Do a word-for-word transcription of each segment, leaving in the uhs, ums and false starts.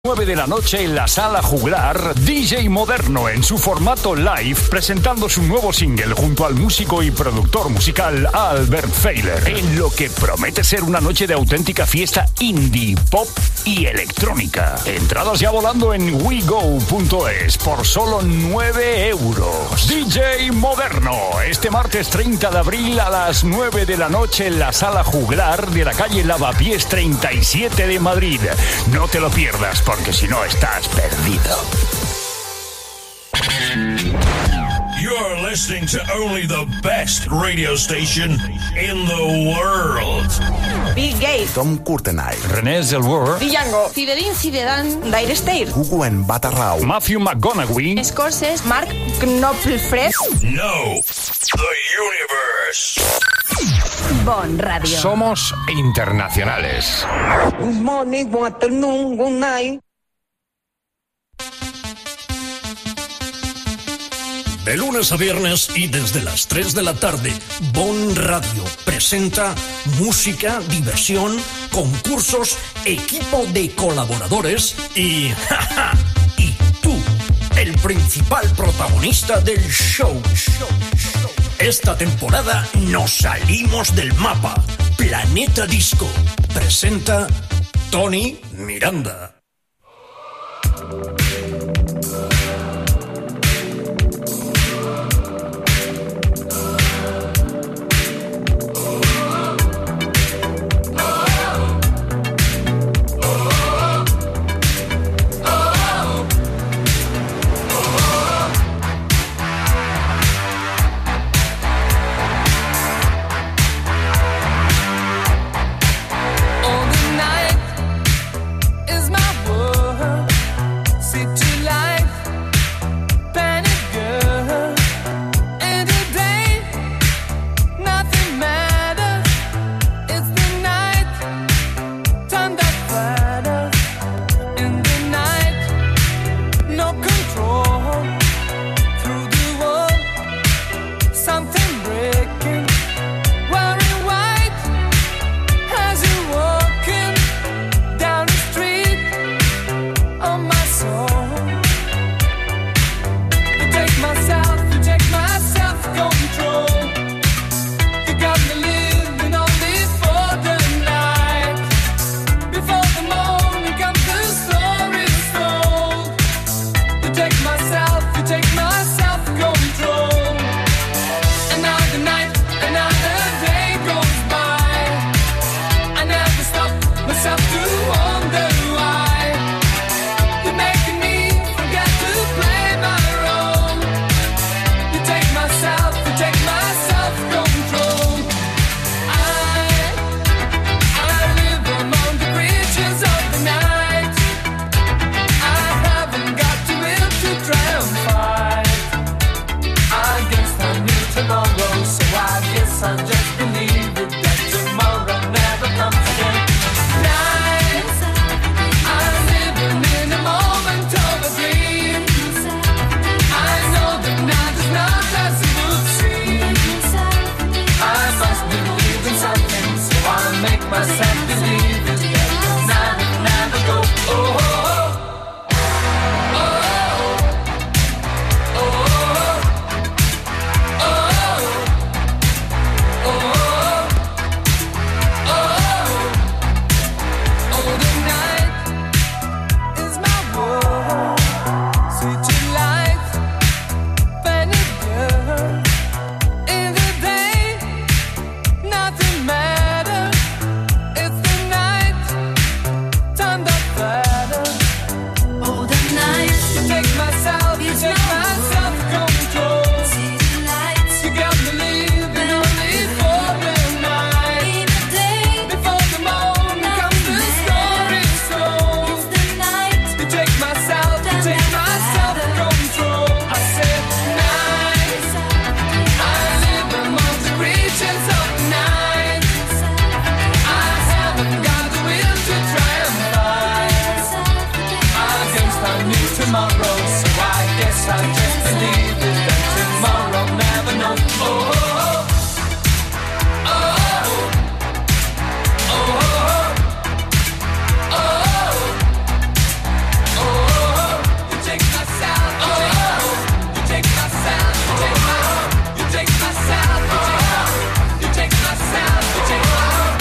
nueve de la noche en la Sala Juglar, D J Moderno en su formato live, presentando su nuevo single junto al músico y productor musical Albert Feiler, en lo que promete ser una noche de auténtica fiesta indie, pop y electrónica. Entradas ya volando en wego punto es por solo nueve euros. D J Moderno, este martes treinta de abril a las nueve de la noche en la Sala Juglar de la calle Lavapiés treinta y siete de Madrid. No te lo pierdas, porque si no estás perdido. You're listening to only the best radio station in the world. Bill Gates, Tom Courtenay, René Zellweger, Django, Zinedine Zidane, Dire Straits, Hugo en Batarrau, Matthew McConaughey, Scorsese, Mark Knopfler. No, the universe. Bon Radio. Somos internacionales. Good morning, good afternoon, good night. De lunes a viernes y desde las tres de la tarde, Bon Radio presenta música, diversión, concursos, equipo de colaboradores y... ¡ja, ja! Y tú, el principal protagonista del show. Esta temporada nos salimos del mapa. Planeta Disco presenta Tony Miranda.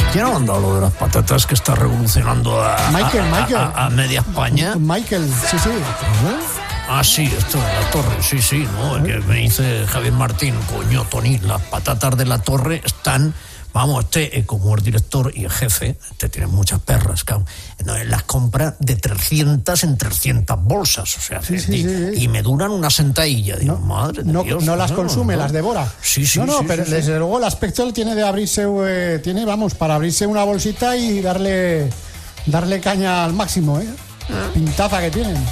¿Quién ha mandado lo de las patatas que está revolucionando a, Michael, a, Michael. a, a media España? Michael, sí, sí. Ah, sí, esto de la Torre, sí, sí, ¿no? Que me dice Javier Martín, coño, Tony, las patatas de la Torre están... Vamos, este, eh, como el director y el jefe, este tiene muchas perras, cabrón. No, él las compra de trescientas en trescientas bolsas, o sea, Sí, que- sí, y, sí, sí. y me duran una sentadilla. Digo, madre de No, Dios. no las consume, las devora. Sí, sí, No, no, sí, pero sí, sí. desde luego el aspecto tiene de abrirse, eh, tiene, vamos, para abrirse una bolsita y darle, darle caña al máximo, ¿eh? Pintaza que tienen.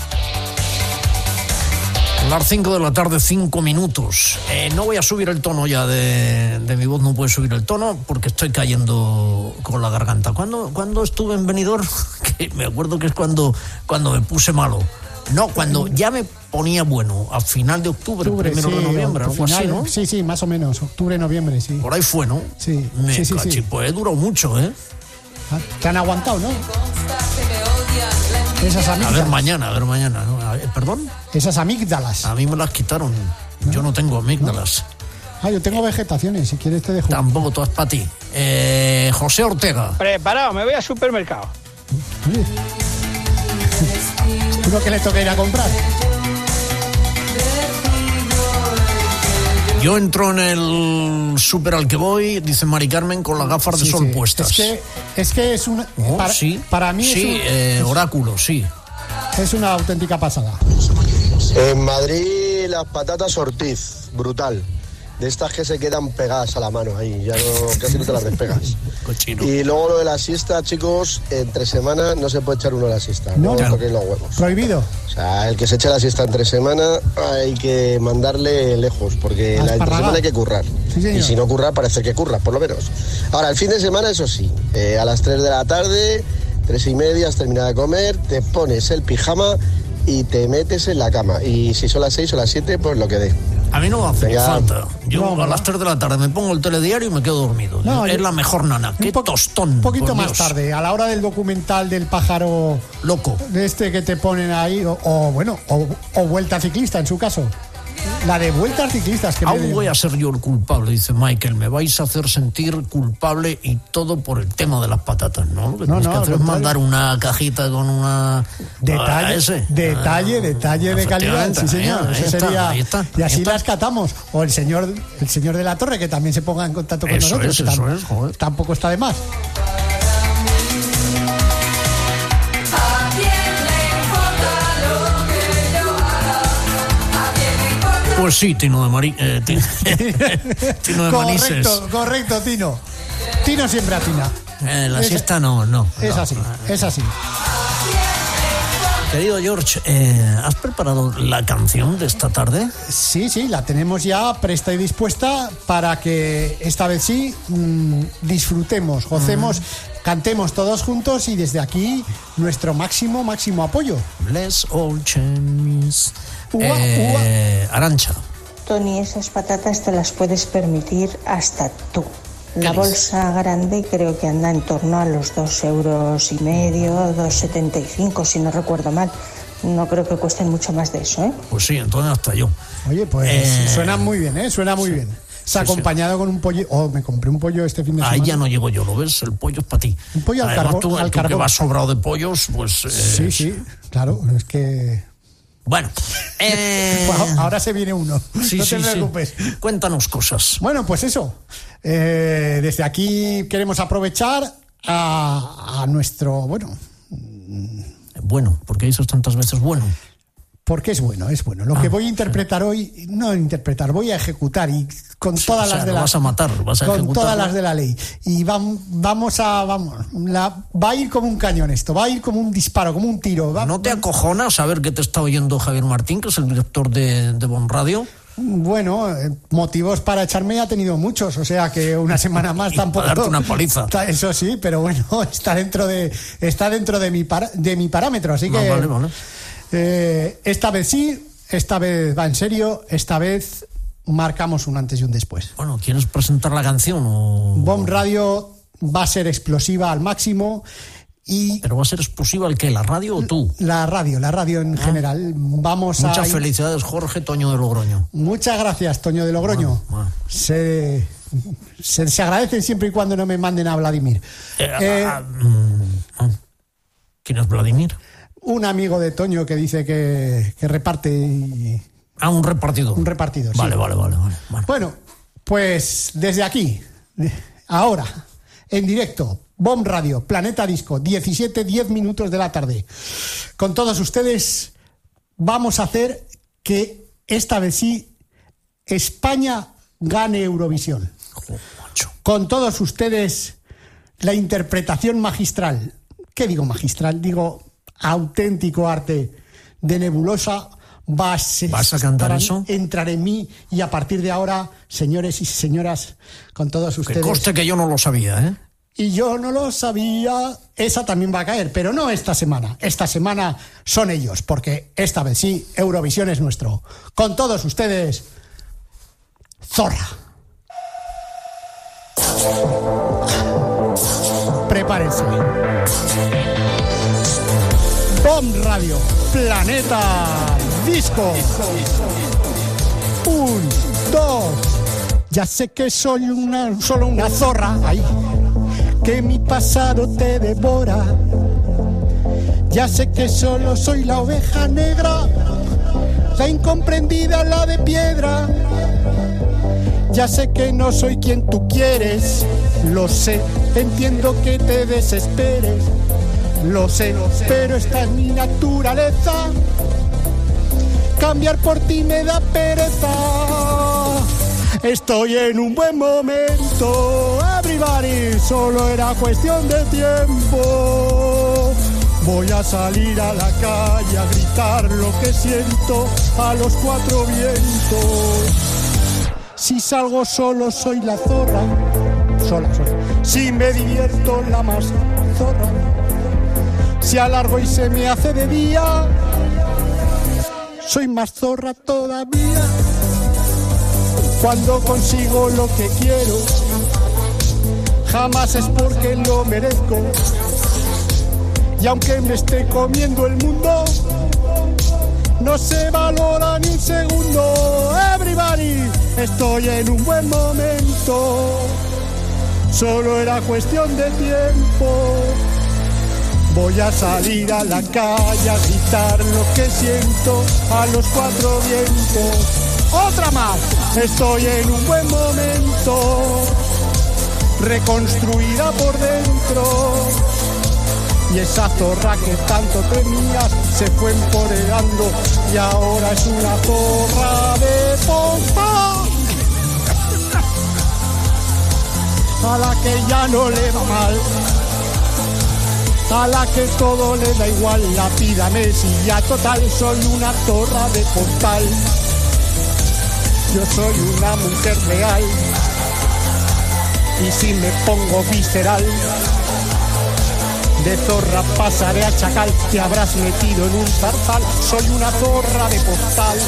Las cinco de la tarde, cinco minutos. Eh, no voy a subir el tono ya de, de mi voz, no puedo subir el tono porque estoy cayendo con la garganta. ¿Cuándo, cuándo estuve en Benidorm? Que me acuerdo que es cuando, cuando me puse malo. No, cuando ya me ponía bueno, a final de octubre, Octubre, primero sí, de noviembre, o- algo así, final, ¿no? Sí, sí, más o menos, octubre, noviembre, sí. Por ahí fue, ¿no? Sí, Me sí, sí, cachi, sí. pues duró mucho, ¿eh? Ah, te han aguantado, ¿no? Esas A ver amígdalas. mañana, a ver mañana, ¿no? A ver, ¿perdón? Esas amígdalas. A mí me las quitaron. Yo no tengo amígdalas. Ah, yo tengo vegetaciones, si quieres te dejo. Tampoco todas para ti. Eh, José Ortega. Preparado, me voy al supermercado. Oye. Uno que le toca ir a comprar. Yo entro en el súper al que voy, dice Mari Carmen, con las gafas de Sí, sol sí. puestas. Es que es, que es una. Oh, para, sí, para mí sí, es, un- eh, oráculo, sí. es una auténtica pasada. En Madrid las patatas Ortiz, brutal. De estas que se quedan pegadas a la mano ahí, ya no, casi no te las despegas. Cochino. Y luego lo de la siesta, chicos, entre semana no se puede echar uno la siesta, No, no, claro. toquéis los huevos. Prohibido. O sea, el que se eche la siesta entre semana hay que mandarle lejos, porque A la entre esparragar. semana hay que currar. Sí, señor. Y si no curra, parece que curra, por lo menos. Ahora, el fin de semana, eso sí, eh, a las tres de la tarde, tres y media, has terminado de comer, te pones el pijama y te metes en la cama. Y si son las seis o las siete, pues lo que dé. A mí no me hace ni Venga. falta. Yo No, a ¿verdad? las tres de la tarde me pongo el telediario y me quedo dormido. No, es yo- la mejor nana. Qué Un po- tostón. Un poquito por más Dios. tarde, a la hora del documental del pájaro Loco. de este que te ponen ahí, o, o, bueno, o, o Vuelta Ciclista en su caso. La de Vueltas Ciclistas que me Aún dio. voy a ser yo el culpable, dice Michael. Me vais a hacer sentir culpable y todo por el tema de las patatas, ¿no? Lo que No, tienes no, que al hacer es contrario. mandar una cajita con una... Detalle, a ese. detalle, Ah, detalle de calidad, sí efectivamente. señor. Ahí Eso está, sería. ahí está, y ahí así está. las catamos. O el señor, el señor de la Torre, que también se ponga en contacto con Eso nosotros. es, que eso tam- es, joder. Tampoco está de más. Pues sí, Tino de Mari... eh, Tino, Tino de Manises. Correcto, correcto, Tino. Tino siempre atina. Eh, la Es- siesta no, no. Es no. así, es así. Querido George, eh, ¿has preparado la canción de esta tarde? Sí, sí, la tenemos ya presta y dispuesta para que esta vez sí mm, disfrutemos, gocemos, cantemos todos juntos y desde aquí nuestro máximo, máximo apoyo. Bless all Chemis. Ua, Eh, Arancha. Tony, esas patatas te las puedes permitir hasta tú. La ¿Qué bolsa grande creo que anda en torno a los dos euros y medio, dos setenta y cinco, si no recuerdo mal. No creo que cuesten mucho más de eso, ¿eh? Pues sí, entonces hasta yo. Oye, pues Eh, suena muy bien, ¿eh? Suena muy bien. Se ha sí, sí. acompañado con un pollo. Oh, me compré un pollo este fin de Ahí semana. ya no llego yo, ¿lo ves? El pollo es para ti. Un pollo al Además, carbón- tú, al tú que carbón. vas sobrado de pollos, pues... eh, Sí, sí, claro, es que. Bueno, eh, Bueno, ahora se viene uno. sí, no sí, te sí. preocupes. Cuéntanos cosas. Bueno, pues eso. Eh, desde aquí queremos aprovechar a, a nuestro. Bueno, Bueno, ¿por qué dices tantas veces bueno? porque es bueno, es bueno. Lo Ah, que voy a interpretar hoy, no interpretar, voy a ejecutar y con todas o sea, las de lo la vas a matar, vas a con ejecutarlo. todas las de la ley. Y vam- vamos a vamos, la, va a ir como un cañón esto, va a ir como un disparo, como un tiro. Va, ¿No te acojonas saber que te está oyendo Javier Martín, que es el director de, de Bon Radio? Bueno, eh, motivos para echarme ha tenido muchos, o sea que una semana más Y tampoco. para darte una paliza. Está- Eso sí, pero bueno, está dentro de está dentro de mi para- de mi parámetro, así No, que vale, vale. eh, esta vez sí, esta vez va en serio, esta vez marcamos un antes y un después. Bueno, ¿quieres presentar la canción o...? Bomb Radio va a ser explosiva al máximo y ¿Pero va a ser explosiva el qué, la radio o tú? la radio, la radio en general. Vamos a Muchas felicidades, Jorge Toño de Logroño. Muchas gracias, Toño de Logroño. Bueno, bueno. Sé se, se agradecen siempre y cuando no me manden a Vladimir. Eh, Eh, ah, mm, ¿Quién es Vladimir? un amigo de Toño que dice que, que reparte... y- Ah, un repartidor. Un repartidor, sí. Vale, vale, vale, vale. Bueno. Bueno, pues desde aquí, ahora, en directo, Bomb Radio, Planeta Disco, diecisiete, diez minutos de la tarde. Con todos ustedes vamos a hacer que esta vez sí España gane Eurovisión. Joder, macho. Con todos ustedes la interpretación magistral. ¿Qué digo magistral? Digo auténtico arte de Nebulosa. Vas, ¿Vas a cantar estarán- eso? Entrar en mí y a partir de ahora, señores y señoras, con todos Que ustedes. conste que yo no lo sabía, ¿eh? Y yo no lo sabía, esa también va a caer, pero no esta semana. Esta semana son ellos, porque esta vez sí, Eurovisión es nuestro. Con todos ustedes, Zorra. Prepárense. Bomb Radio, Planeta Disco. Un, dos. Ya sé que soy una, solo una zorra. Ahí. Que mi pasado te devora. Ya sé que solo soy la oveja negra, la incomprendida, la de piedra. Ya sé que no soy quien tú quieres, lo sé, entiendo que te desesperes, lo sé, pero esta es mi naturaleza. Cambiar por ti me da pereza. Estoy en un buen momento, everybody, solo era cuestión de tiempo. Voy a salir a la calle a gritar lo que siento a los cuatro vientos. Si salgo solo soy la zorra, sola soy. Si me divierto la más zorra. Si alargo y se me hace de día, soy más zorra todavía. Cuando consigo lo que quiero, jamás es porque lo merezco. Y aunque me esté comiendo el mundo, no se valora ni un segundo. Everybody, estoy en un buen momento, solo era cuestión de tiempo. Voy a salir a la calle a gritar lo que siento a los cuatro vientos. Otra más, estoy en un buen momento, reconstruida por dentro. Y esa zorra que tanto temías se fue empoderando y ahora es una zorra de pompa, a la que ya no le va mal, a la que todo le da igual, la vida me silla total, soy una zorra de postal. Yo soy una mujer real y si me pongo visceral, de zorra pasaré a chacal, te habrás metido en un zarzal, soy una zorra de postal.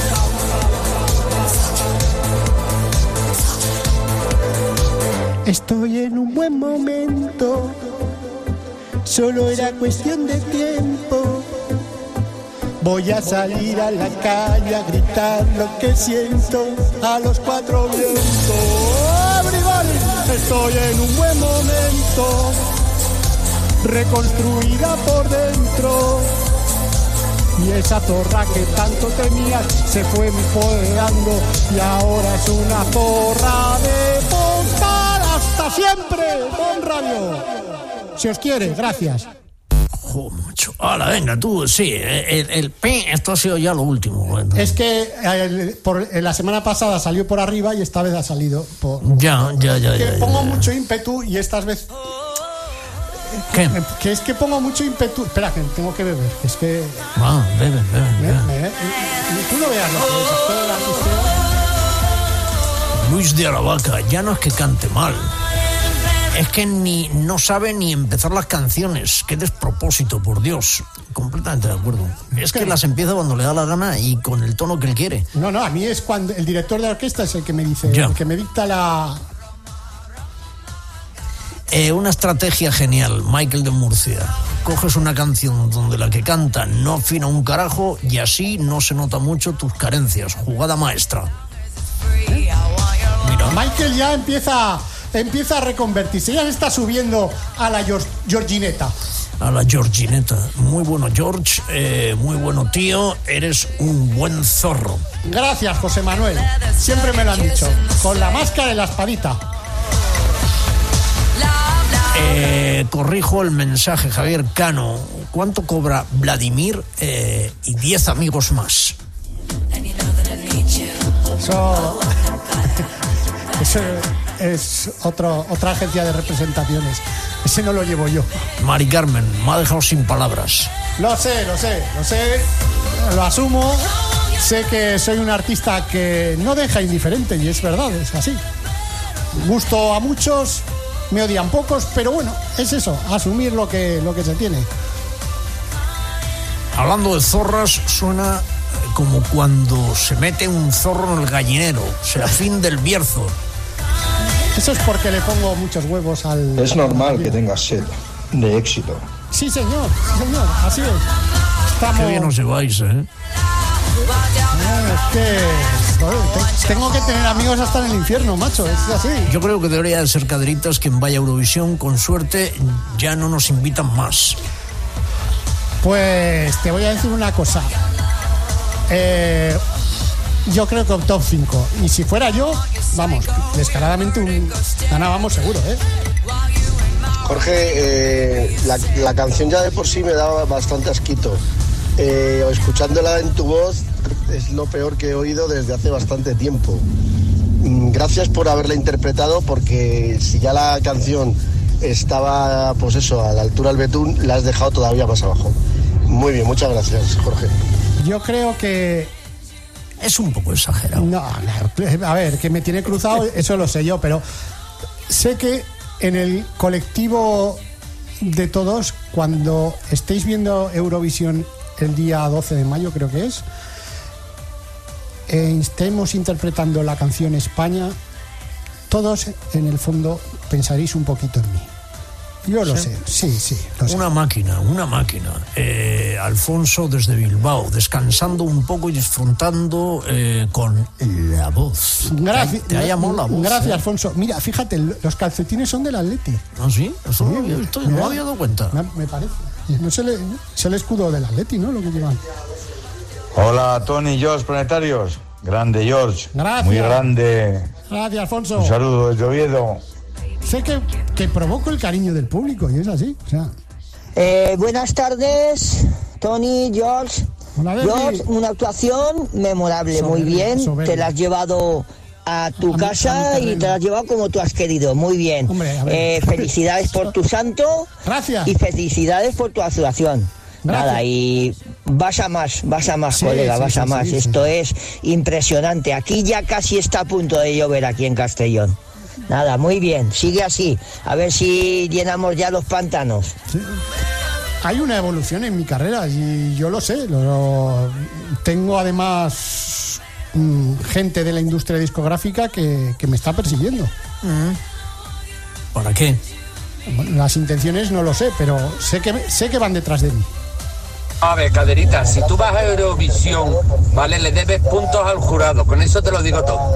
Estoy en un buen momento, solo era cuestión de tiempo. Voy a salir a la calle a gritar lo que siento a los cuatro vientos. Everybody, estoy en un buen momento, reconstruida por dentro. Y esa zorra que tanto temías se fue empoderando y ahora es una zorra de postal. ¡Hasta siempre! ¡Bon Radio! Si os quiere, gracias. Joder, macho. Hala, venga, tú, sí, el, el P, esto ha sido ya lo último. Bueno. Es que eh, por, eh, la semana pasada salió por arriba y esta vez ha salido por... Ya, ya, ya, que ya, ya, pongo ya. mucho ímpetu y esta vez... ¿Qué? Que es que pongo mucho ímpetu... Espera, que tengo que beber. Es que... Ah, bebe, bebe, Me, bebe. me, tú no veas lo que es esto de la artisteo. Luis de Aravaca, ya no es que cante mal, es que ni no sabe ni empezar las canciones. Qué despropósito, por Dios. Completamente de acuerdo. Es que las empieza cuando le da la gana y con el tono que él quiere. No, no, a mí es cuando el director de la orquesta es el que me dice, Ya. el que me dicta la... Eh, una estrategia genial, Michael de Murcia. Coges una canción donde la que canta no afina un carajo y así no se nota mucho tus carencias. Jugada maestra. Mira. Michael ya empieza, empieza a reconvertirse, ya se está subiendo a la Georg, Georgineta. A la Georgineta. Muy bueno, George, eh, muy bueno, tío, eres un buen zorro. Gracias, José Manuel, siempre me lo han dicho, con la máscara y la espadita. Eh, corrijo el mensaje, Javier Cano. ¿Cuánto cobra Vladimir eh, y diez amigos más? Eso, eso es otro, otra agencia de representaciones. Ese no lo llevo yo. Mari Carmen, me ha dejado sin palabras. Lo sé, lo sé, lo sé, lo asumo. Sé que soy un artista que no deja indiferente y es verdad, es así. Gusto a muchos, me odian pocos, pero bueno, es eso, asumir lo que, lo que se tiene. Hablando de zorras, suena como cuando se mete un zorro en el gallinero. Serafín del Bierzo. Eso es porque le pongo muchos huevos al... Es normal al que tengas sed de éxito. Sí, señor, sí, señor, así es. Estamos... Qué bien os lleváis, ¿eh? Es que tengo que tener amigos hasta en el infierno, macho, es así. Yo creo que debería de ser Caderitas quien vaya a Eurovisión. Con suerte ya no nos invitan más. Pues te voy a decir una cosa. Eh, yo creo que top cinco. Y si fuera yo, vamos, descaradamente un, ganábamos seguro, ¿eh? Jorge, eh, la, la canción ya de por sí me daba bastante asquito. Eh, escuchándola en tu voz es lo peor que he oído desde hace bastante tiempo. Gracias por haberla interpretado, porque si ya la canción estaba, pues eso, a la altura del betún, la has dejado todavía más abajo. Muy bien, muchas gracias, Jorge. Yo creo que... Es un poco exagerado. No, no, a ver, que me tiene cruzado, eso lo sé yo, pero sé que en el colectivo de todos, cuando estéis viendo Eurovisión el día doce de mayo, creo que es, eh, estemos interpretando la canción España, todos en el fondo pensaréis un poquito en mí. Yo lo ¿Sí? sé, sí, sí. Lo una sé. máquina, una máquina. Eh, Alfonso desde Bilbao, descansando un poco y disfrutando eh, con la voz. Gracias. Te, te ha llamado la voz. Gracias, eh. Alfonso. Mira, fíjate, los calcetines son del Atleti. ¿Ah, sí? Eso sí, no, había visto, no me había dado cuenta. Me, me parece. No se le, es el escudo del Atleti, ¿no? Lo que llevan. Hola, Tony y George Planetarios. Grande, George. Gracias. Muy grande. Gracias, Alfonso. Un saludo desde Oviedo. Sé que, que provoco el cariño del público y es así, o sea. Eh, buenas tardes, Tony, George. Hola, George, una actuación memorable, Soberbia, muy bien. soberbia. Te la has llevado a tu a casa mi, a mi y te la has llevado como tú has querido, muy bien. Hombre, a ver. Eh, felicidades por tu santo. Gracias. Y felicidades por tu actuación. Gracias. Nada, y vas a más, vas a más, Sí, colega, sí, vas sí, a más. sí, Esto sí. es impresionante. Aquí ya casi está a punto de llover aquí en Castellón. Nada, muy bien, sigue así. A ver si llenamos ya los pantanos. Sí. Hay una evolución en mi carrera y yo lo sé. Lo, tengo además mmm, gente de la industria discográfica que, que me está persiguiendo. ¿Para qué? Bueno, las intenciones no lo sé, pero sé que, sé que van detrás de mí. A ver, Caderita, si tú vas a Eurovisión, vale, le debes puntos al jurado. Con eso te lo digo todo.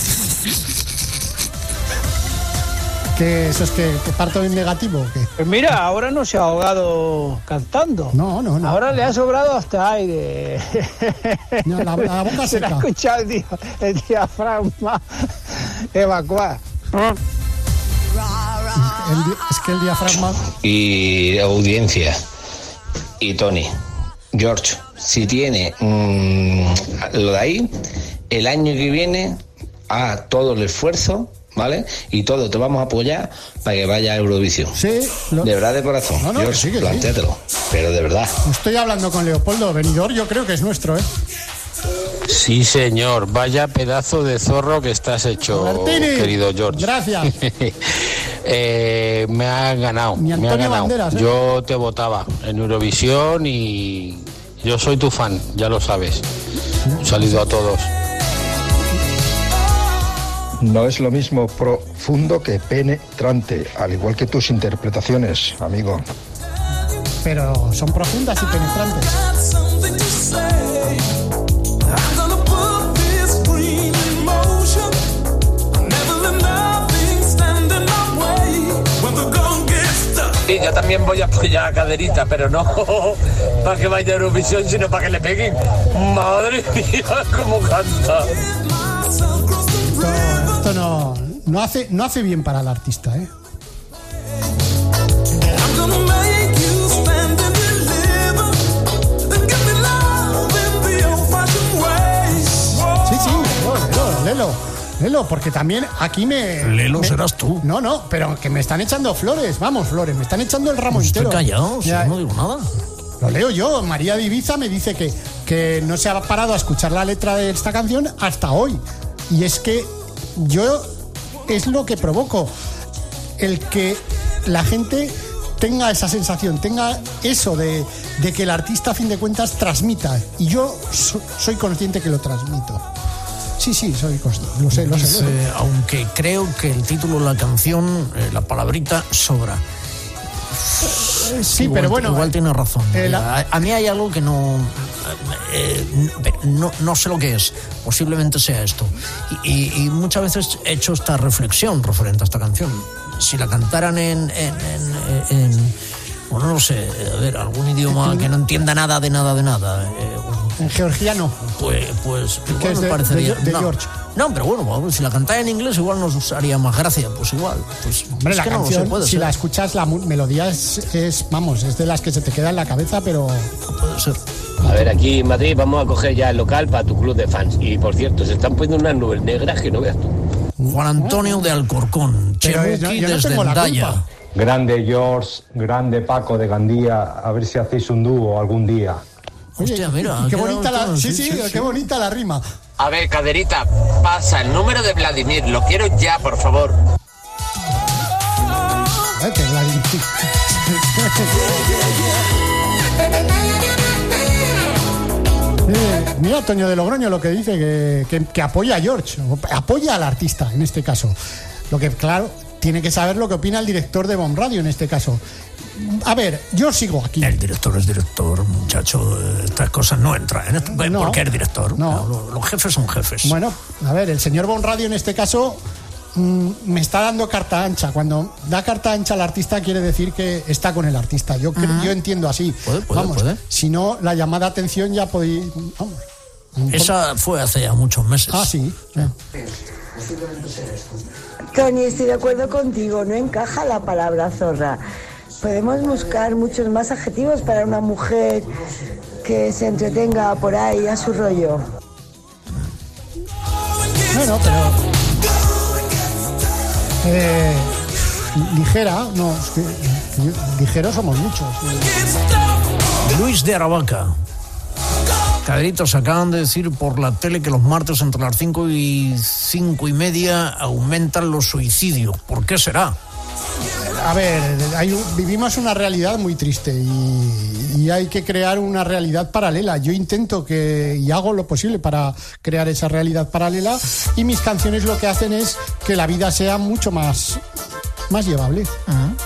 ¿Que eso es que, que parto en negativo o qué? Pues mira, ahora no se ha ahogado cantando. No, no, no. Ahora le ha sobrado hasta aire. No, la, la boca Se le ha seca. escuchado el, dia- el diafragma evacuar. El di- es que el diafragma... Y audiencia y Tony, George, si tiene mmm, lo de ahí, el año que viene a todo el esfuerzo, ¿vale? Y todo te vamos a apoyar para que vaya a Eurovisión. Sí. Lo, De verdad, de corazón. No, no, George, sí que sí. plantéatelo, pero de verdad. estoy hablando con Leopoldo Benidorm, yo creo que es nuestro, ¿eh? Sí, señor. Vaya pedazo de zorro que estás hecho, Martini, querido George. Gracias. eh, me ha ganado. Ni Me ha Antonio ganado. Banderas, ¿eh? Yo te votaba en Eurovisión y yo soy tu fan, ya lo sabes. Un saludo a todos. No es lo mismo profundo que penetrante, al igual que tus interpretaciones, amigo. Pero son profundas y penetrantes. también voy a apoyar a Caderita, pero no para que vaya a Eurovisión, sino para que le peguen. Madre mía, cómo canta. Esto, esto no, no, hace, no hace bien para el artista, ¿eh? Sí, sí, Lelo, Lelo, Lelo, porque también aquí me... Lelo me, serás tú. No, no, pero que me están echando flores, vamos, flores, me están echando el ramo entero. Estoy callado, si no digo nada. Lo leo yo, María de Ibiza me dice que, que no se ha parado a escuchar la letra de esta canción hasta hoy. Y es que yo es lo que provoco, el que la gente tenga esa sensación, tenga eso de, de que el artista a fin de cuentas transmita. Y yo so, soy consciente que lo transmito. Sí, sí, soy consciente, lo sé, lo sé. Lo sé. Eh, aunque creo que el título de la canción, eh, la palabrita, sobra. Sí, igual, pero bueno. Igual tiene razón. Eh, la... a, a mí hay algo que no, eh, no. No sé lo que es. Posiblemente sea esto. Y, y, y muchas veces he hecho esta reflexión referente a esta canción. Si la cantaran en. en, en, en bueno, no sé, a ver, algún idioma que no entienda nada de nada de nada. Eh, en georgiano. Pues, pues igual es me de, parecería. De, de no, George. No, pero bueno, si la cantara en inglés igual nos haría más gracia, pues igual. Pues, Hombre, es la que canción, no, puede si ser. la escuchas, la melodía es, es, vamos, es de las que se te queda en la cabeza, pero... No puede ser. A ver, aquí en Madrid vamos a coger ya el local para tu club de fans. Y por cierto, se están poniendo unas nubes negras que no veas tú. Juan Antonio de Alcorcón, Chemuki yo, yo no desde Endaya. Grande George, grande Paco de Gandía, a ver si hacéis un dúo algún día. Oye, hostia, mira. Qué bonita la, todo, sí, sí, sí, sí, qué sí. bonita la rima. A ver, Caderita, pasa el número de Vladimir, lo quiero ya, por favor. Ay, que Vladimir. Eh, mira, Toño de Logroño lo que dice, que, que, que apoya a George, apoya al artista en este caso. Lo que, claro, tiene que saber lo que opina el director de Bon Radio en este caso. A ver, yo sigo aquí. El director es director, muchacho. Estas cosas no entran en esto. No, porque es director. no. Los, los jefes son jefes. Bueno, a ver, el señor Bon Radio en este caso mmm, me está dando carta ancha. Cuando da carta ancha al artista quiere decir que está con el artista. Yo, uh-huh. yo entiendo así. Puede, puede, vamos, puede. Si no, la llamada a atención ya podéis... Vamos. Esa fue hace ya muchos meses. Ah, sí. sí. Tony, estoy de acuerdo contigo. No encaja la palabra zorra. Podemos buscar muchos más adjetivos para una mujer que se entretenga por ahí a su rollo. Bueno, pero... Eh, ligera, no, es que, ligeros somos muchos. Luis de Aravaca. Caderitos, acaban de decir por la tele que los martes entre las cinco y cinco y media aumentan los suicidios. ¿Por qué será? A ver, hay, vivimos una realidad muy triste y, y hay que crear una realidad paralela. Yo intento que y hago lo posible para crear esa realidad paralela y mis canciones lo que hacen es que la vida sea mucho más, más llevable. Uh-huh.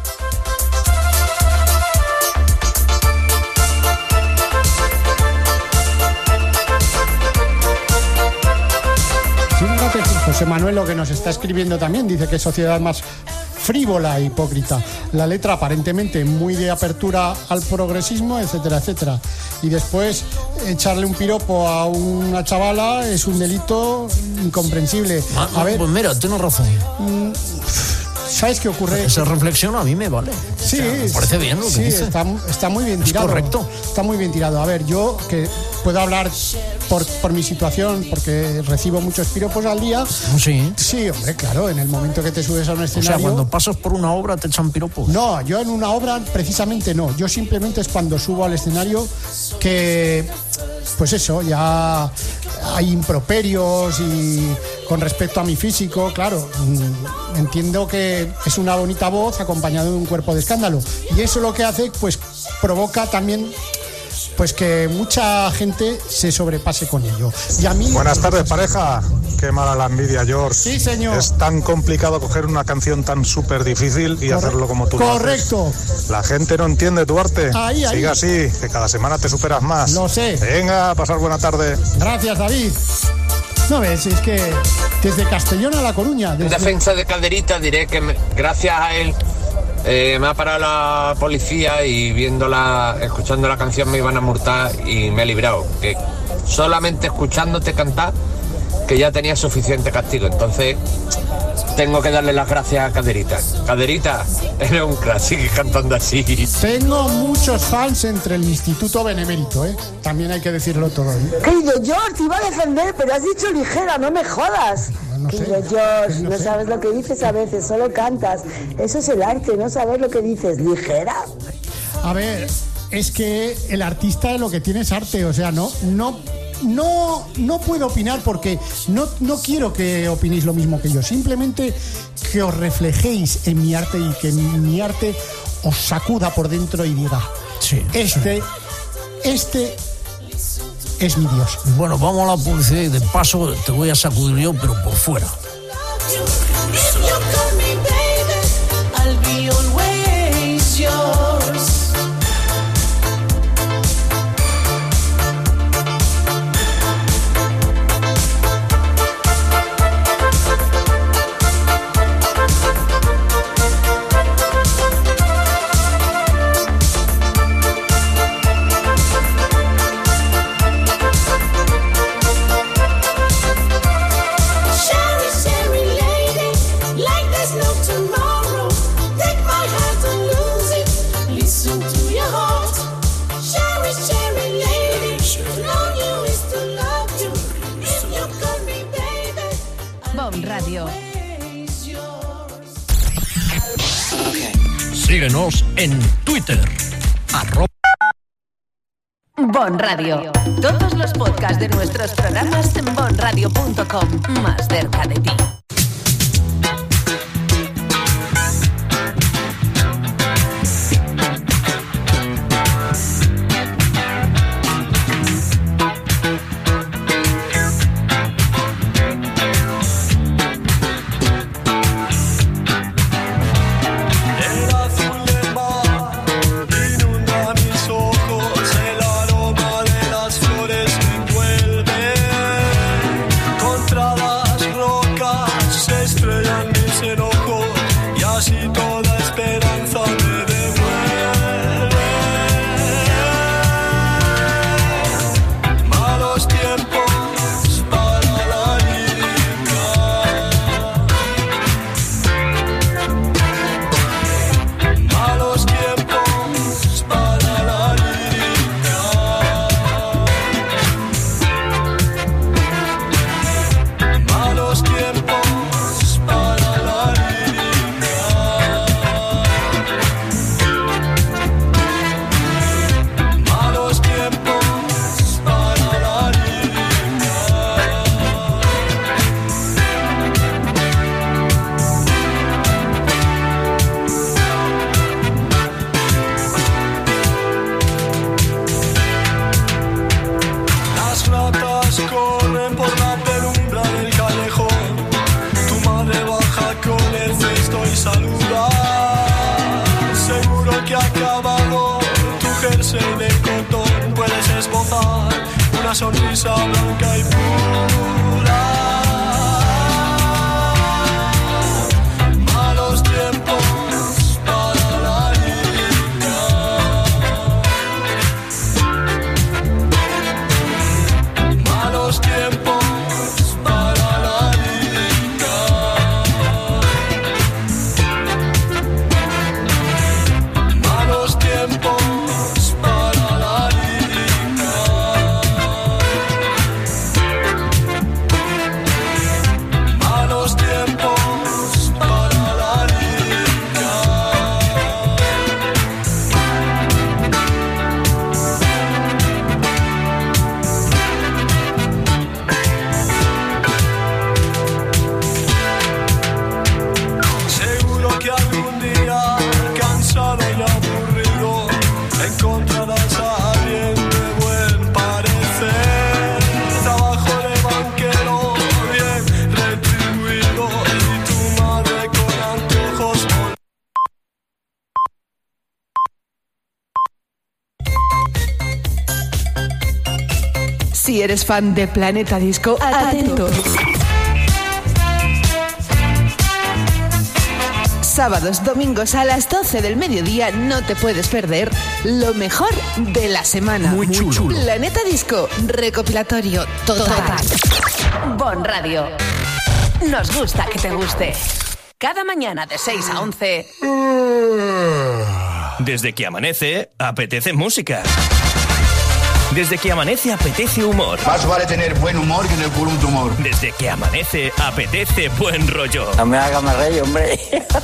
José Manuel lo que nos está escribiendo también dice que sociedad más frívola e hipócrita. La letra aparentemente muy de apertura al progresismo, etcétera, etcétera. Y después echarle un piropo a una chavala es un delito incomprensible. A ver, pues mira, tienes razón. ¿Sabes qué ocurre? Esa reflexión a mí me vale. Sí, o sea, me parece bien lo que sí, dice. Está, está muy bien tirado. Es correcto. Está muy bien tirado. A ver, yo que puedo hablar por, por mi situación, porque recibo muchos piropos al día. Sí. Sí, hombre, claro, en el momento que te subes a un escenario... O sea, cuando pasas por una obra te echan piropos. No, yo en una obra precisamente no. Yo simplemente es cuando subo al escenario que... Pues eso, ya hay improperios y con respecto a mi físico, claro, entiendo que es una bonita voz acompañado de un cuerpo de escándalo. Y eso lo que hace, pues provoca también pues que mucha gente se sobrepase con ello. Y a mí... Buenas tardes, pareja. Qué mala la envidia, George. Sí, señor. Es tan complicado coger una canción tan súper difícil y Corre- hacerlo como tú Correcto. lo haces. La gente no entiende tu arte. Ahí, ahí. Siga así, que cada semana te superas más. Lo sé. Venga, a pasar buena tarde. Gracias, David. No ves, es que desde Castellón a La Coruña... Desde... En defensa de Calderita diré que me, gracias a él Eh, me ha parado la policía y viéndola, escuchando la canción me iban a multar y me he librado. Que solamente escuchándote cantar, que ya tenía suficiente castigo. Entonces tengo que darle las gracias a Caderita. Caderita, eres un crack, sigue cantando así. Tengo muchos fans entre el Instituto Benemérito, ¿eh? También hay que decirlo todo, ¿eh? Querido George, te iba a defender, pero has dicho ligera, no me jodas. No Querido sé, George, no no sé. sabes lo que dices a veces, solo cantas. Eso es el arte, no saber lo que dices. ¿Ligera? A ver, es que el artista lo que tiene es arte, o sea, no, no, no, no puedo opinar porque no, no quiero que opinéis lo mismo que yo, simplemente que os reflejéis en mi arte y que mi arte os sacuda por dentro y diga, Sí, este, este es mi Dios. Bueno, vamos a la publicidad y de paso te voy a sacudir yo, pero por fuera. Bon Radio. Síguenos en Twitter. Arroba Bon Radio. Todos los podcasts de nuestros programas en bon radio punto com. Más cerca de ti. Una sonrisa blanca y pura. Malos tiempos para la lírica. Malos tiempos para la lírica. Malos tiempos para la lírica. Malos tiempos para la lírica. Seguro que algún día, cansado y aburrido, encontrarás a alguien de buen parecer. Trabajo de banquero bien retribuido y tu madre con anteojos. Si eres fan de Planeta Disco, atentos. Sábados, domingos a las doce del mediodía no te puedes perder lo mejor de la semana. Muy chulo. Planeta Disco, recopilatorio total. Bon Radio. Nos gusta que te guste. Cada mañana de seis a once. Desde que amanece, apetece música. Desde que amanece, apetece humor. Más vale tener buen humor que tener un tumor. Desde que amanece, apetece buen rollo. No me hagas más reír, hombre.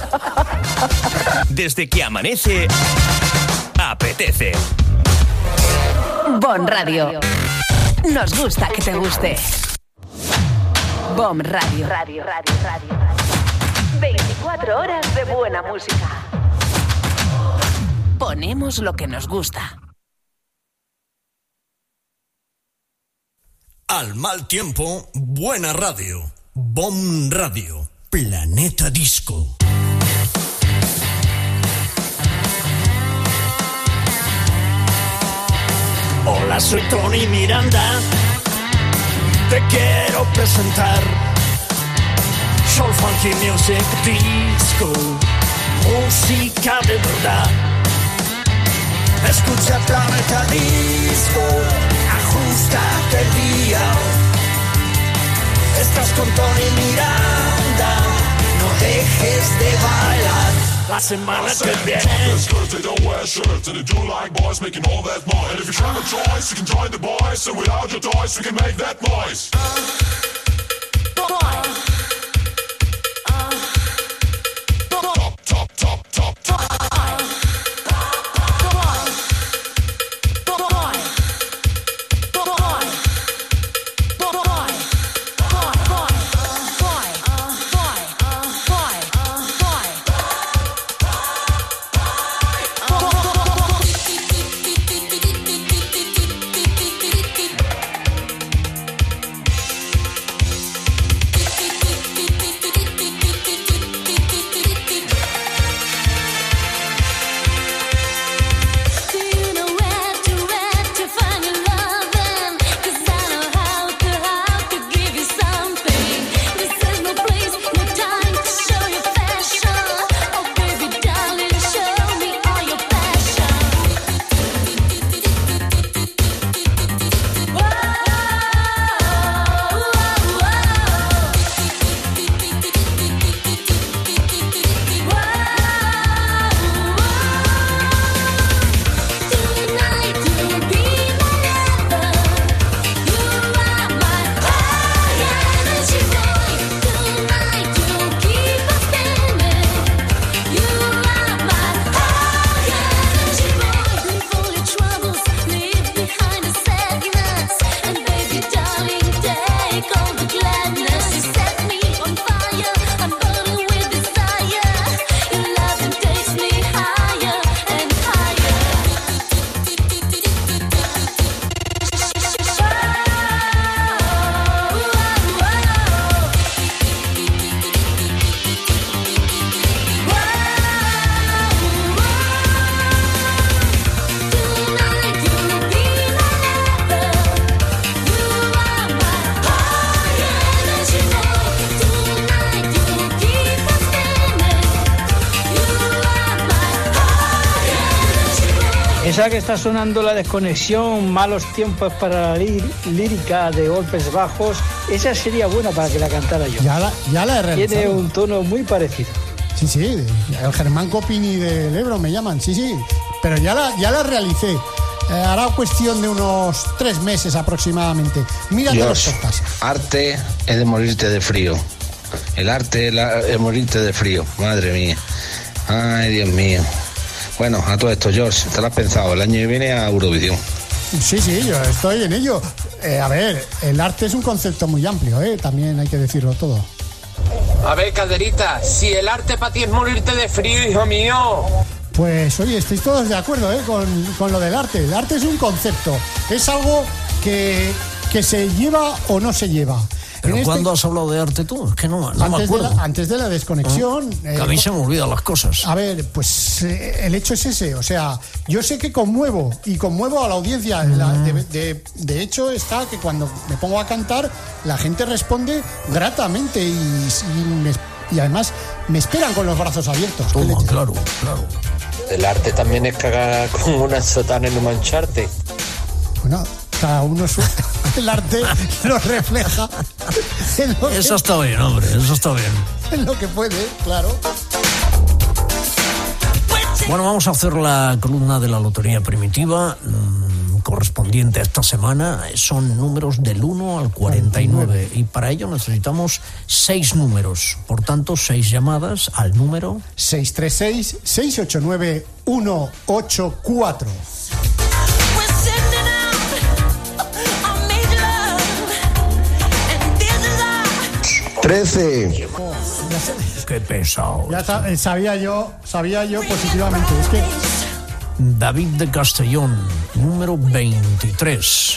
Desde que amanece, apetece. Bon Radio. Nos gusta que te guste. Bon Radio. Radio, radio, radio. veinticuatro horas de buena música. Ponemos lo que nos gusta. Al mal tiempo, buena radio. Bon Radio. Planeta Disco. Hola, soy Tony Miranda. Te quiero presentar Soul Funky Music Disco. Música de verdad. Escucha Planeta Disco. Ajustate el día. Estás con Tony Miranda. No dejes de bailar. La semana que viene. They don't wear shirts and they do like boys, making all that noise. And if you have a choice, you can join the boys. So without your toys, we can make that noise. Top, top, top, top, top. Esa que está sonando, la desconexión, malos tiempos para la lí- lírica de golpes bajos, esa sería buena para que la cantara yo. Ya la, ya la he realizado. Tiene un tono muy parecido. Sí, sí, el Germán Copini del Ebro me llaman, sí, sí, pero ya la, ya la realicé. Eh, hará cuestión de unos tres meses aproximadamente. Mírate los podcasts. Arte es de morirte de frío. El arte es, la, es morirte de frío, madre mía. Ay, Dios mío. Bueno, a todo esto, George, te lo has pensado, el año que viene a Eurovisión. Sí, sí, yo estoy en ello. Eh, a ver, el arte es un concepto muy amplio, ¿eh? También hay que decirlo todo. A ver, Calderita, si el arte para ti es morirte de frío, hijo mío. Pues oye, estáis todos de acuerdo, ¿eh? con, con lo del arte. El arte es un concepto, es algo que, que se lleva o no se lleva. ¿Pero en cuándo este... has hablado de arte tú? Es que no, no antes me acuerdo. De la, antes de la desconexión. ¿Ah? Eh, que a mí se me olvidan las cosas. A ver, pues eh, el hecho es ese. O sea, yo sé que conmuevo y conmuevo a la audiencia. Mm. La, de, de, de hecho está que cuando me pongo a cantar, la gente responde gratamente y, y, me, y además me esperan con los brazos abiertos. Toma, claro, claro. El arte también es cagar con una sotana y no mancharte. Bueno, cada uno su... el arte lo refleja. En lo Eso que... está bien, hombre, eso está bien. En lo que puede, claro. Bueno, vamos a hacer la columna de la Lotería Primitiva, mmm, correspondiente a esta semana. Son números del uno al cuarenta y nueve y para ello necesitamos seis números. Por tanto, seis llamadas al número seis tres seis, seis ocho nueve, uno ocho cuatro. trece. Qué pesado. Ya sa- sabía yo, sabía yo positivamente. Es que David de Castellón, número veintitrés.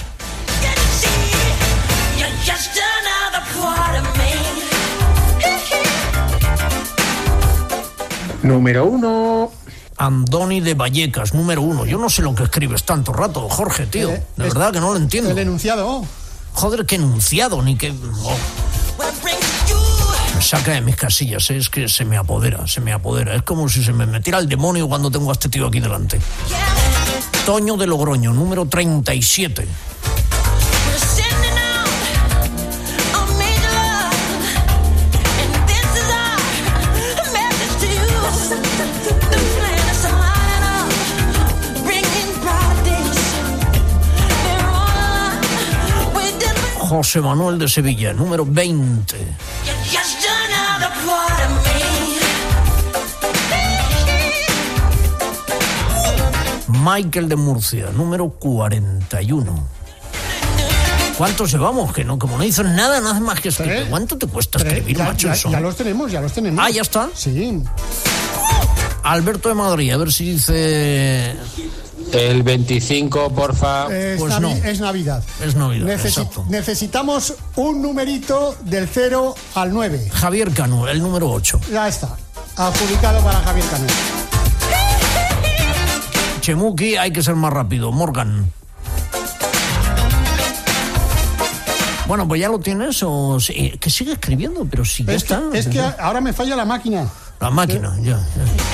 Número uno. Andoni de Vallecas, número uno. Yo no sé lo que escribes tanto rato, Jorge, tío. Eh, De es- verdad que no lo entiendo. el enunciado. Joder, qué enunciado, ni qué... oh. Me saca de mis casillas, ¿eh? Es que se me apodera, se me apodera. Es como si se me metiera el demonio cuando tengo a este tío aquí delante. Toño de Logroño, número treinta y siete. José Manuel de Sevilla, número veinte. Michael de Murcia, número cuarenta y uno. ¿Cuántos llevamos? Que no, como no hizo nada, no hace más que escribir. Tres. ¿Cuánto te cuesta Tres. escribir, Ya, macho? ya- eso? ya los tenemos, ya los tenemos. Ah, ¿ya está? Sí. Alberto de Madrid, a ver si dice... El veinticinco, porfa. Es, Pues Navi- no. es Navidad. Es Navidad, Necesi- exacto. necesitamos un numerito del cero al nueve. Javier Cano, el número ocho. Ya está. Adjudicado para Javier Cano. Chemuki, hay que ser más rápido. Morgan. Bueno, pues ya lo tienes o... sí, que sigue escribiendo, pero sí, ya Es está. que, es que ahora me falla la máquina. La máquina, ya, ya.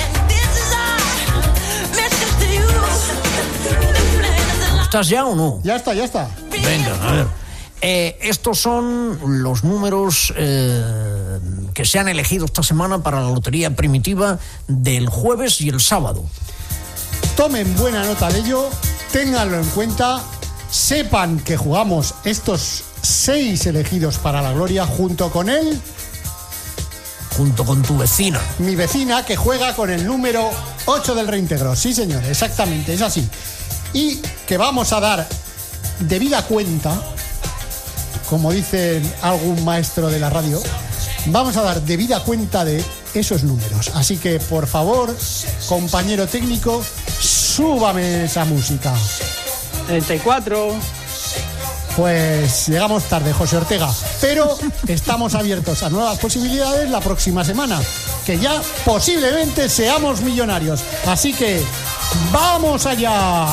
¿Estás ya o no? Ya está, ya está. Venga, a ver. Eh, estos son los números eh, que se han elegido esta semana para la Lotería Primitiva del jueves y el sábado. Tomen buena nota de ello, ténganlo en cuenta, sepan que jugamos estos seis elegidos para la gloria junto con él, Junto con tu vecina. mi vecina, que juega con el número ocho del reintegro. Sí, señor, exactamente, es así. Y que vamos a dar debida cuenta, como dice algún maestro de la radio, vamos a dar debida cuenta de esos números. Así que, por favor, compañero técnico, súbame esa música. treinta y cuatro. Pues llegamos tarde, José Ortega, pero estamos abiertos a nuevas posibilidades la próxima semana, que ya posiblemente seamos millonarios. Así que, ¡vamos allá!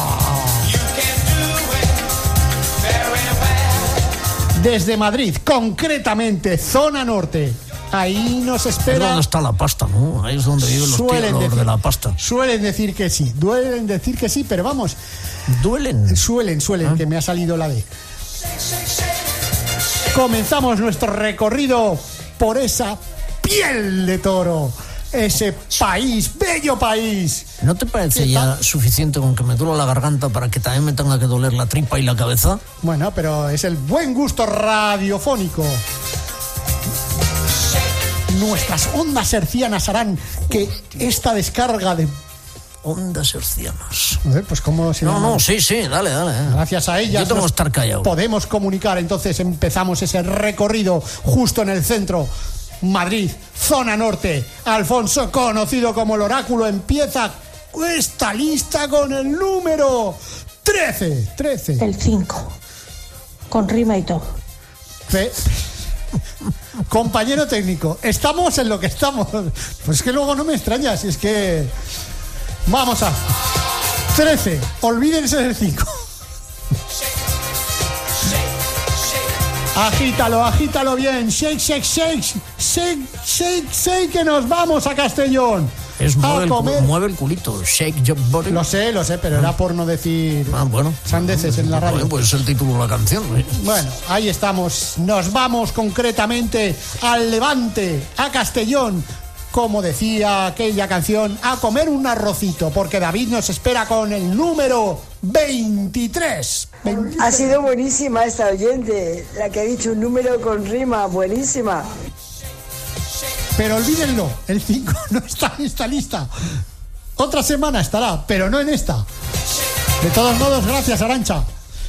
Desde Madrid, concretamente, zona norte, ahí nos Es espera... donde está la pasta, ¿no? Ahí es donde viven los tíos los decir, de la pasta. Suelen decir que sí, duelen decir que sí, pero vamos... ¿Duelen? Suelen, suelen, ¿Ah? que me ha salido la D. Comenzamos nuestro recorrido por esa piel de toro, ese país, bello país. ¿No te parece ya suficiente con que me duela la garganta para que también me tenga que doler la tripa y la cabeza? Bueno, pero es el buen gusto radiofónico. Nuestras ondas hercianas harán que esta descarga de... Ondas hercianas. A ver, pues cómo se No, llama? no, sí, sí, dale, dale. eh. Gracias a ellas Yo tengo que nos estar callado. podemos comunicar. Entonces empezamos ese recorrido justo en el centro. Madrid, zona norte. Alfonso, conocido como el oráculo, empieza esta lista con el número trece. trece. El cinco. Con rima y todo. Fe- Compañero técnico, estamos en lo que estamos. Pues que luego no me extraña, si es que... Vamos a... trece. Olvídense del cinco. Agítalo, agítalo bien. Shake, shake, shake. Shake, shake, shake, que nos vamos a Castellón. Es mueve, a comer. El, mueve el culito. Shake your body. Lo sé, lo sé, pero era por no decir ah, bueno. sandeces en la radio. Bueno, pues es el título de la canción. ¿eh? Bueno, ahí estamos. Nos vamos concretamente al Levante, a Castellón, como decía aquella canción, a comer un arrocito, porque David nos espera con el número veintitrés. veintitrés. Ha sido buenísima esta oyente, la que ha dicho un número con rima, buenísima. Pero olvídenlo, el cinco no está en esta lista. Otra semana estará, pero no en esta. De todos modos, gracias, Arantxa.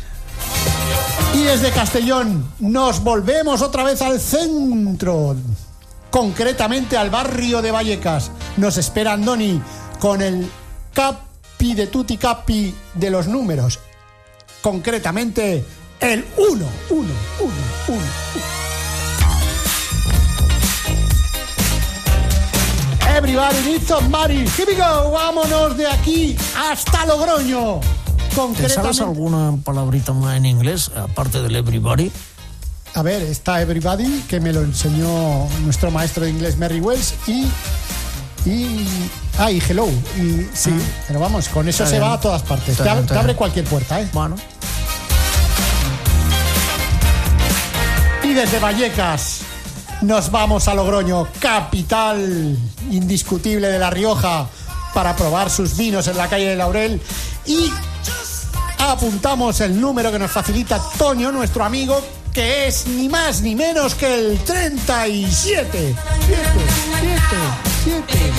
Y desde Castellón nos volvemos otra vez al centro, concretamente al barrio de Vallecas. Nos espera Andoni con el capi de tutti capi de los números. Concretamente el uno, uno, uno, uno. Everybody needs somebody. Here we go. Vámonos de aquí hasta Logroño. ¿Te sabes alguna palabrita más en inglés, aparte del everybody? A ver, está everybody, que me lo enseñó nuestro maestro de inglés, Merry Wells, y... y ah, y hello. Y, sí, ah. pero vamos, con eso está se bien. Va a todas partes. Te, bien, te abre cualquier puerta, ¿eh? Bueno. Y desde Vallecas nos vamos a Logroño, capital indiscutible de La Rioja, para probar sus vinos en la calle de Laurel. Y apuntamos el número que nos facilita Toño, nuestro amigo, que es ni más ni menos que el treinta y siete. siete, siete, siete.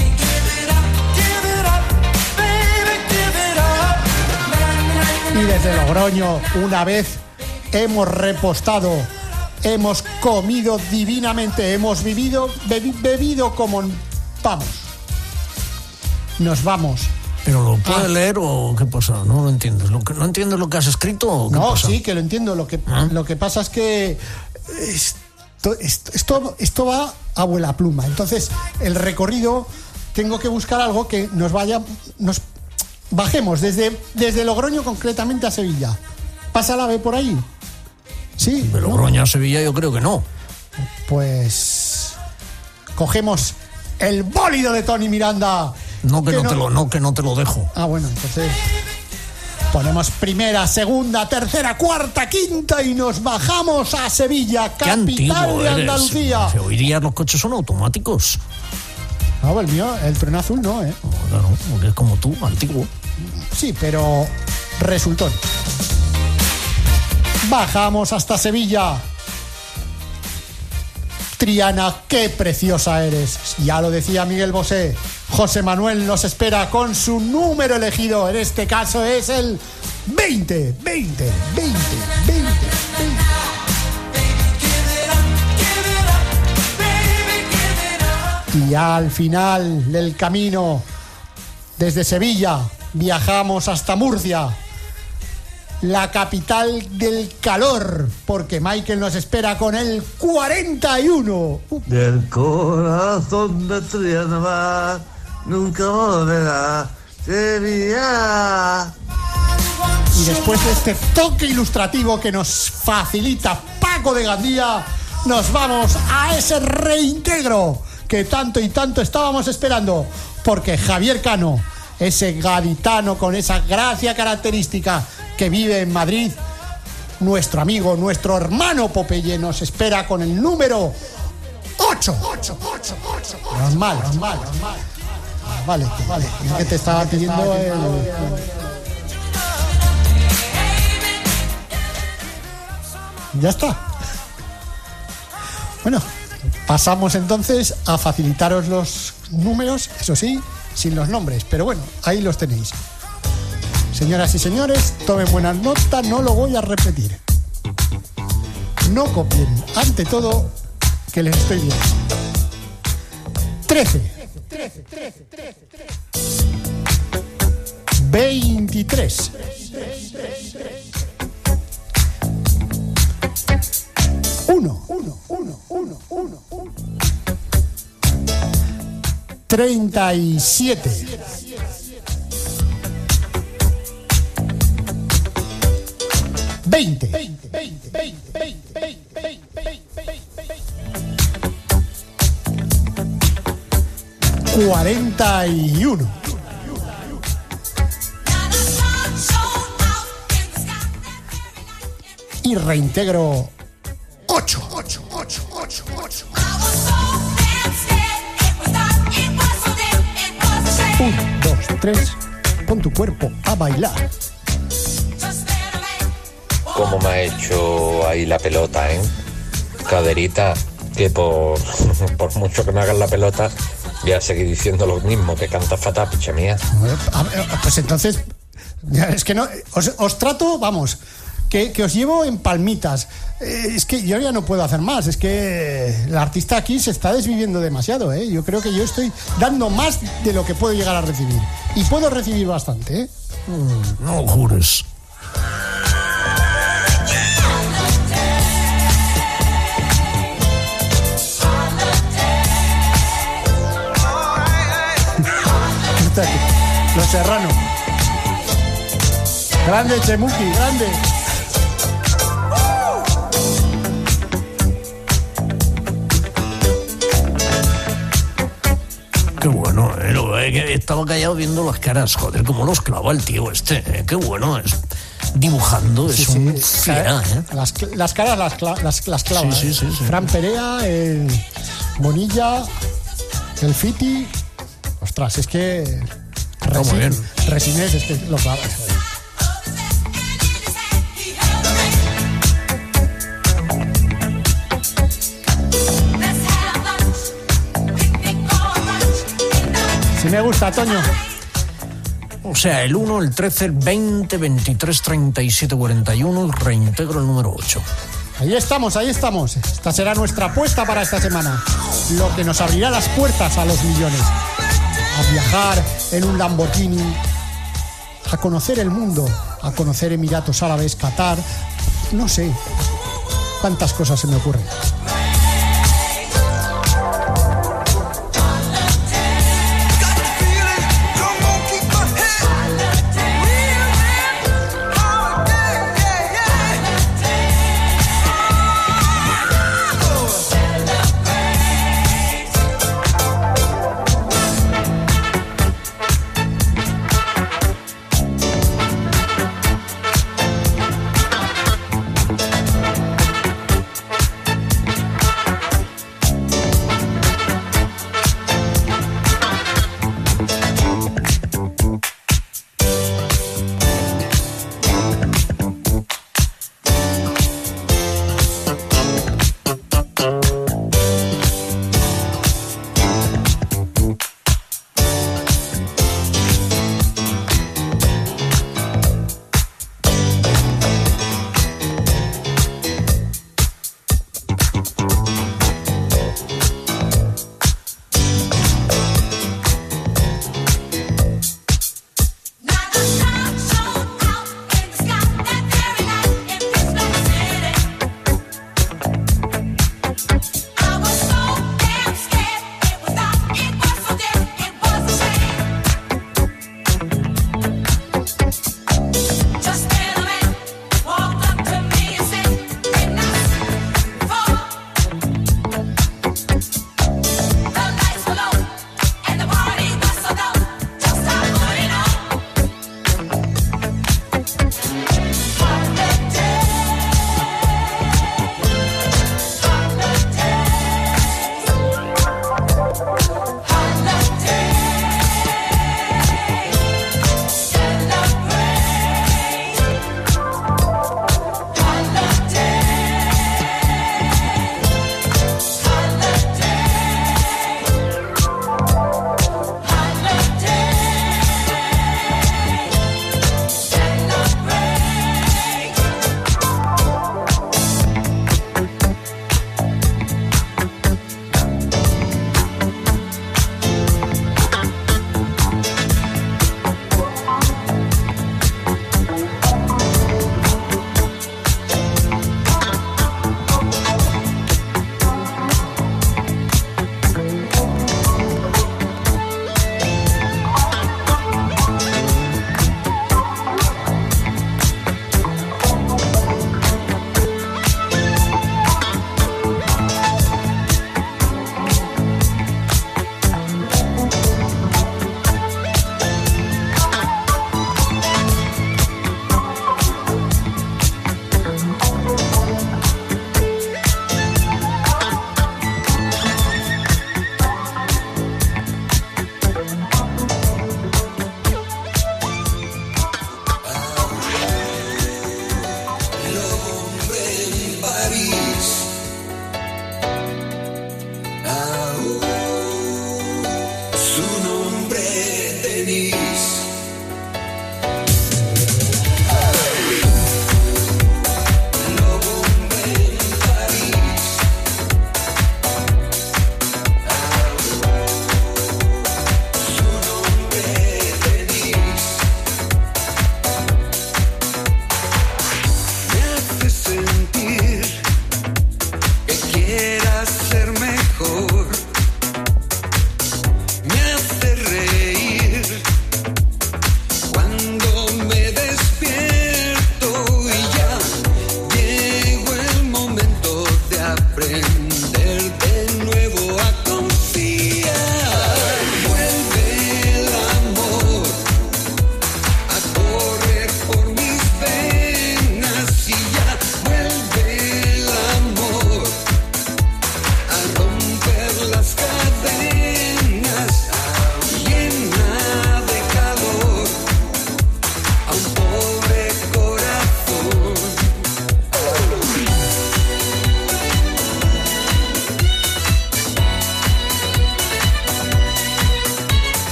Y desde Logroño, una vez hemos repostado, hemos comido divinamente, hemos vivido, bebi, bebido como... Vamos. Nos vamos. ¿Pero lo puedes ah. leer o qué pasa? No lo entiendes. ¿Lo que, ¿No entiendes lo que has escrito o qué No, pasa? sí, que lo entiendo. Lo que, ¿Ah? lo que pasa es que esto, esto, esto, esto va a vuela pluma. Entonces, el recorrido, tengo que buscar algo que nos vaya... Nos bajemos desde, desde Logroño concretamente a Sevilla. ¿Pasa la B por ahí? Sí. De Logroño ¿no? a Sevilla yo creo que no. Pues cogemos el bólido de Tony Miranda. No que, que no, no te lo no que no te lo dejo. Ah, bueno, entonces ponemos primera, segunda, tercera, cuarta, quinta y nos bajamos a Sevilla, capital de Andalucía. Que hoy día los coches son automáticos. No, el mío, el tren azul no, ¿eh? No, claro, porque es como tú, antiguo. Sí, pero resultón. Bajamos hasta Sevilla. Triana, qué preciosa eres. Ya lo decía Miguel Bosé. José Manuel nos espera con su número elegido. En este caso es el veinte, veinte, veinte, veinte, veinte. Y ya al final del camino, desde Sevilla, viajamos hasta Murcia, la capital del calor, porque Michael nos espera con el cuarenta y uno. Del corazón de Triana nunca volverá Sevilla. Y después de este toque ilustrativo que nos facilita Paco de Gandía, nos vamos a ese reintegro que tanto y tanto estábamos esperando, porque Javier Cano, ese gaditano con esa gracia característica que vive en Madrid, nuestro amigo, nuestro hermano Popeye, nos espera con el número ocho. Normal, normal, normal. Vale, vale, es que te estaba pidiendo el... Ya está. Bueno, pasamos entonces a facilitaros los números, eso sí, sin los nombres, pero bueno, ahí los tenéis. Señoras y señores, tomen buenas notas, no lo voy a repetir. No copien, ante todo, que les estoy viendo. trece. veintitrés. uno. treinta y siete. veinte. veinte, veinte, veinte, veinte. cuarenta y uno. Y reintegro ocho. uno, dos, tres. Pon tu cuerpo a bailar. ¿Cómo me ha hecho ahí la pelota, eh? Caderita, que por, por mucho que me hagan la pelota, voy a seguir diciendo lo mismo, que canta fatal, picha mía. A ver, pues entonces, es que no, os, os trato, vamos, que, que os llevo en palmitas. Eh, es que yo ya no puedo hacer más, es que el artista aquí se está desviviendo demasiado, ¿eh? Yo creo que yo estoy dando más de lo que puedo llegar a recibir. Y puedo recibir bastante, ¿eh? Mm, no jures. Los Serrano. Grande, Chemuki, grande. Qué bueno, eh, lo, eh, estaba callado viendo las caras, joder, cómo los clava el tío este, eh, qué bueno es. Dibujando, es sí, un sí. fiera, ¿eh? Las, las caras las, cla- las, las clava. Sí, sí, sí, sí. Fran Perea, el Bonilla, el Fiti. Ostras, es que. Está muy bien. Resines, es que lo clava. Sí me gusta, Toño. O sea, el uno, el trece, el veinte, veintitrés, treinta y siete, cuarenta y uno, reintegro el número ocho. Ahí estamos, ahí estamos. Esta será nuestra apuesta para esta semana. Lo que nos abrirá las puertas a los millones. A viajar en un Lamborghini, a conocer el mundo, a conocer Emiratos Árabes, Qatar, no sé, cuántas cosas se me ocurren.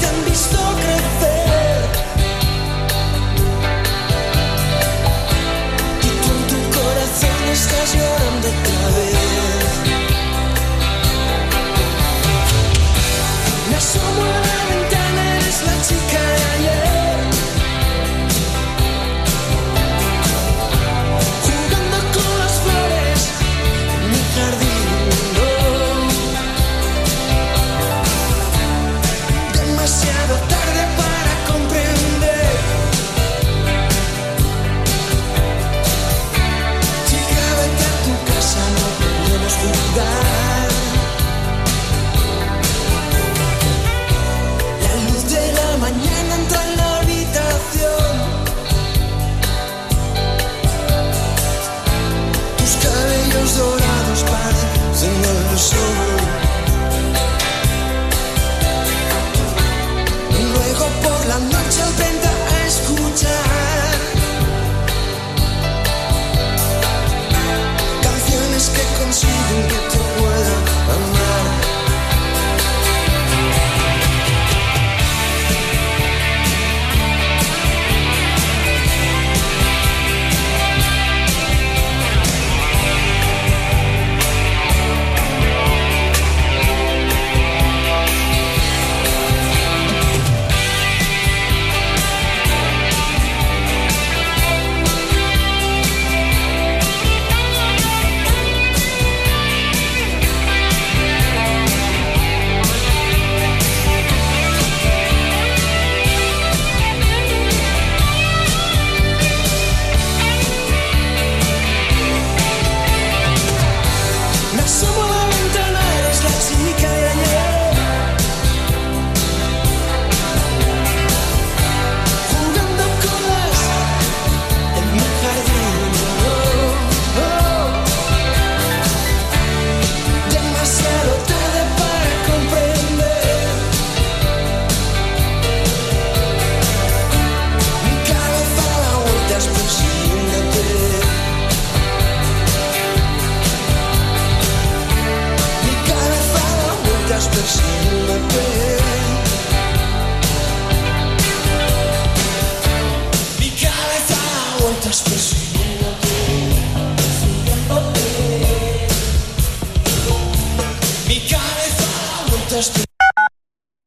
han visto crecer.